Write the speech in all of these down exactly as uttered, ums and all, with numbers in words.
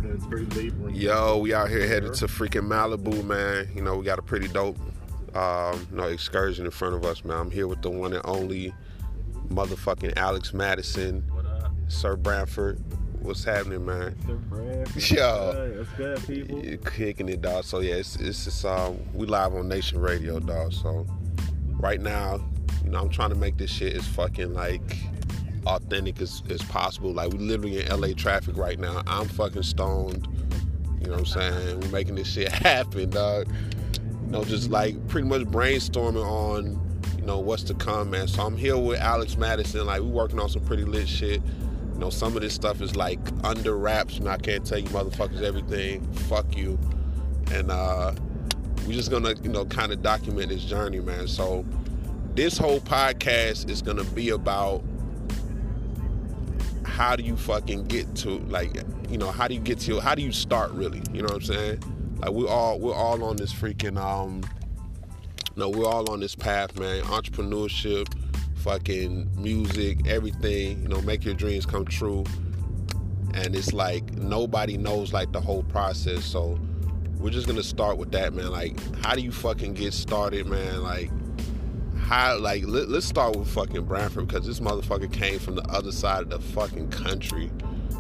It's very laboring. Yo, we out here headed to freaking Malibu, man. You know, we got a pretty dope um, you know, excursion in front of us, man. I'm here with the one and only motherfucking Alex Madison. What up? Sir Branford. What's happening, man? Sir Branford. Yo. What's good, people? You're kicking it, dog. So, yeah, it's, it's just, um, we live on Nation Radio, dog. So, right now, you know, I'm trying to make this shit as fucking, like, authentic as, as possible. Like, we literally in L A traffic right now. I'm fucking stoned. You know what I'm saying? We're making this shit happen, dog. You know, just like pretty much brainstorming on, you know, what's to come, man. So I'm here with Alex Madison. Like, we working on some pretty lit shit. You know, some of this stuff is like under wraps, and I can't tell you motherfuckers everything. Fuck you. And uh, we're just gonna, you know, kind of document this journey, man. So this whole podcast is gonna be about how do you fucking get to, like, you know, how do you get to, how do you start really? You know what I'm saying? Like, we're all, we're all on this freaking, um, no, we're all on this path, man. Entrepreneurship, fucking music, everything, you know, make your dreams come true. And it's like, nobody knows, like, the whole process. So we're just gonna start with that, man. Like, how do you fucking get started, man? Like, How, like, let, let's start with fucking Branford, because this motherfucker came from the other side of the fucking country.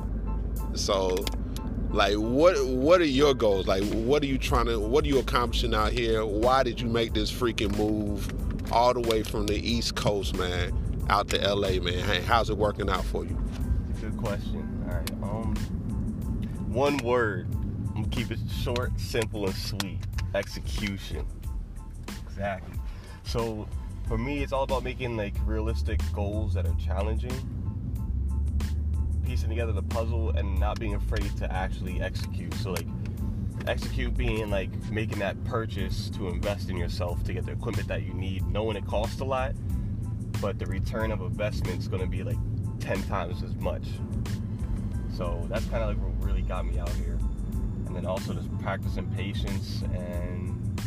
So, like, what what are your goals? Like, what are you trying to, what are you accomplishing out here? Why did you make this freaking move all the way from the East Coast, man, out to L A, man? Hey, how's it working out for you? Good question. All right. Um, one word. I'm gonna keep it short, simple, and sweet. Execution. Exactly. So, for me, it's all about making, like, realistic goals that are challenging, piecing together the puzzle, and not being afraid to actually execute. So, like, execute being, like, making that purchase to invest in yourself to get the equipment that you need, knowing it costs a lot, but the return of investment is going to be, like, ten times as much. So that's kind of, like, what really got me out here. And then also just practicing patience and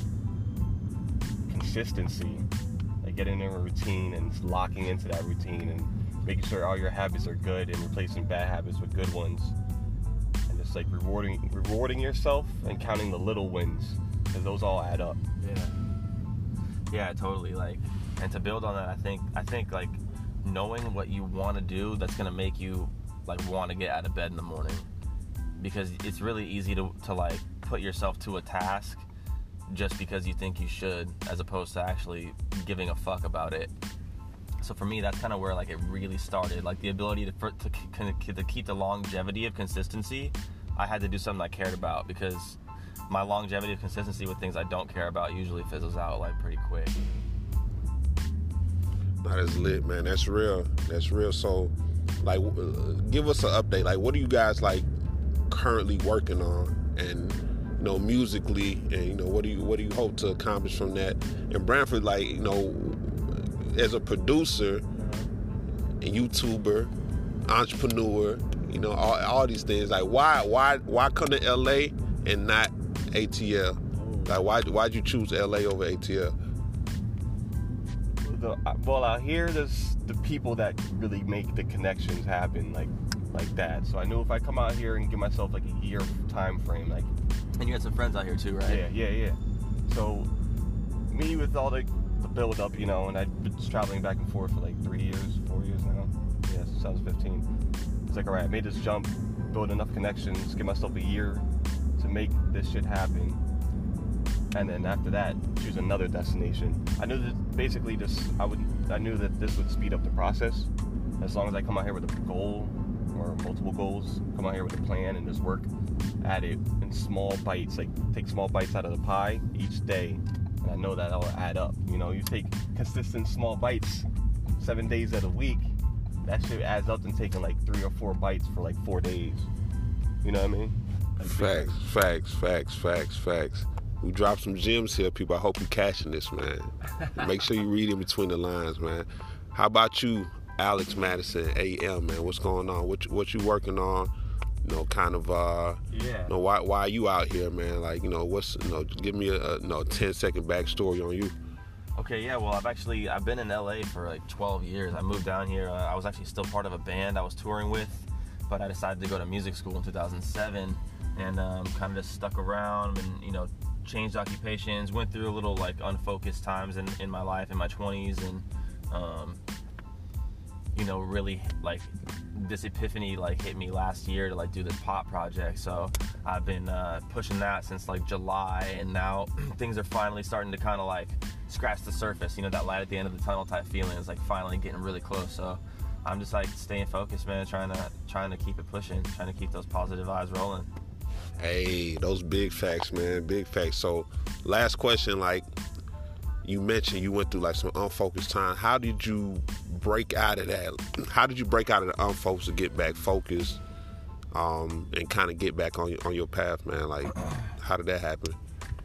consistency. Getting in a routine and locking into that routine and making sure all your habits are good and replacing bad habits with good ones, and just like rewarding rewarding yourself and counting the little wins, because those all add up. Yeah. Yeah, totally. Like, and to build on that, I think I think like knowing what you want to do, that's gonna make you like want to get out of bed in the morning, because it's really easy to to like put yourself to a task just because you think you should, as opposed to actually giving a fuck about it. So for me, that's kind of where like it really started. Like the ability to, for, to to keep the longevity of consistency, I had to do something I cared about, because my longevity of consistency with things I don't care about usually fizzles out like pretty quick. That is lit, man. That's real. That's real. So, like, give us an update. Like, what are you guys like currently working on, and you know, musically, and you know, what do you what do you hope to accomplish from that? And Branford, like, you know, as a producer, and YouTuber, entrepreneur, you know, all, all these things. Like, why why why come to L A and not A T L? Like, why why'd you choose L A over A T L? The, well, out here, there's the people that really make the connections happen, like like that. So I knew if I come out here and give myself like a year time frame, like. And you had some friends out here too, right? Yeah, yeah, yeah. So, me with all the, the build up, you know, and I've been traveling back and forth for like three years, four years now. Yeah, since I was fifteen. It's like, all right, I made this jump, build enough connections, give myself a year to make this shit happen. And then after that, choose another destination. I knew that basically just, I would, I knew that this would speed up the process. As long as I come out here with a goal or multiple goals, come out here with a plan and just work at it in small bites, like take small bites out of the pie each day, and I know that will add up. You know, you take consistent small bites seven days out of the week, that shit adds up to taking like three or four bites for like four days. You know what I mean? Like, Facts, facts, facts, facts, facts. We dropped some gems here, people. I hope you catching this, man. Make sure you read in between the lines, man. How about you, Alex Madison, A M, man? What's going on? What you, what you working on? You know, kind of, uh, yeah. You know, why why are you out here, man? Like, you know, what's, you know, give me a, a you know, ten second backstory on you. Okay, yeah, well, I've actually, I've been in L A for like twelve years. I moved down here. Uh, I was actually still part of a band I was touring with, but I decided to go to music school in two thousand seven. and um, kind of just stuck around and, you know, changed occupations, went through a little like unfocused times in, in my life in my twenties, and um, you know, really like this epiphany like hit me last year to like do this pop project. So I've been uh, pushing that since like July, and now things are finally starting to kind of like scratch the surface, you know, that light at the end of the tunnel type feeling is like finally getting really close. So I'm just like staying focused, man, trying to trying to keep it pushing, trying to keep those positive vibes rolling. Hey, those big facts, man, big facts. So last question, like you mentioned you went through like some unfocused time. How did you break out of that? How did you break out of the unfocused to get back focused um, and kind of get back on your, on your path, man? Like, how did that happen?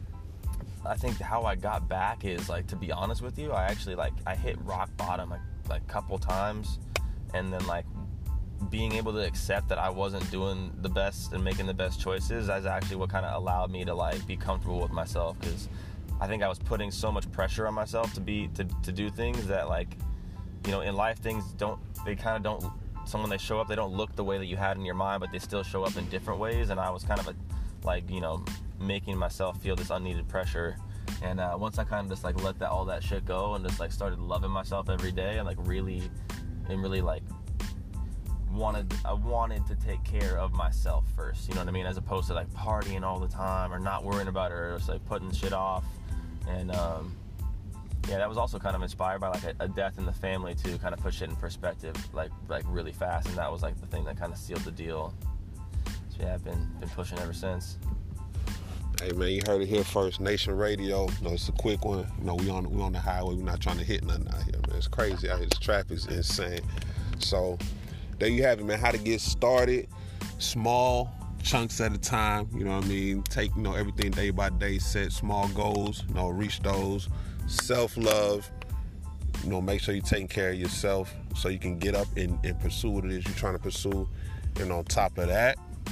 I think how I got back is like, to be honest with you, I actually like I hit rock bottom like like a couple times, and then like being able to accept that I wasn't doing the best and making the best choices is actually what kind of allowed me to like be comfortable with myself, because I think I was putting so much pressure on myself to be to, to do things that, like, you know, in life things don't they kind of don't so when they show up they don't look the way that you had in your mind, but they still show up in different ways. And I was kind of a, like, you know, making myself feel this unneeded pressure. And uh, once I kind of just like let that all that shit go and just like started loving myself every day and like really and really like wanted I wanted to take care of myself first, you know what I mean, as opposed to like partying all the time or not worrying about it or just like putting shit off. And um yeah, that was also kind of inspired by like a, a death in the family too, kind of push it in perspective like like really fast, and that was like the thing that kind of sealed the deal. So yeah, I've been been pushing ever since. Hey man, you heard it here first. Nation Radio. No, it's a quick one. You know, we on we on the highway. We're not trying to hit nothing out here, man. It's crazy out here. This traffic's insane. So there you have it, man. How to get started. Small chunks at a time. You know what I mean? Take, you know, everything day by day. Set small goals. You know, reach those. Self-love. You know, make sure you're taking care of yourself so you can get up and, and pursue what it is you're trying to pursue. And on top of that,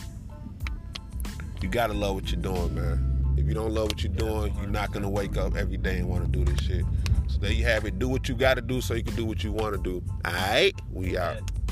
you gotta love what you're doing, man. If you don't love what you're doing, you're not gonna wake up every day and want to do this shit. So there you have it. Do what you gotta do so you can do what you want to do. All right? We out.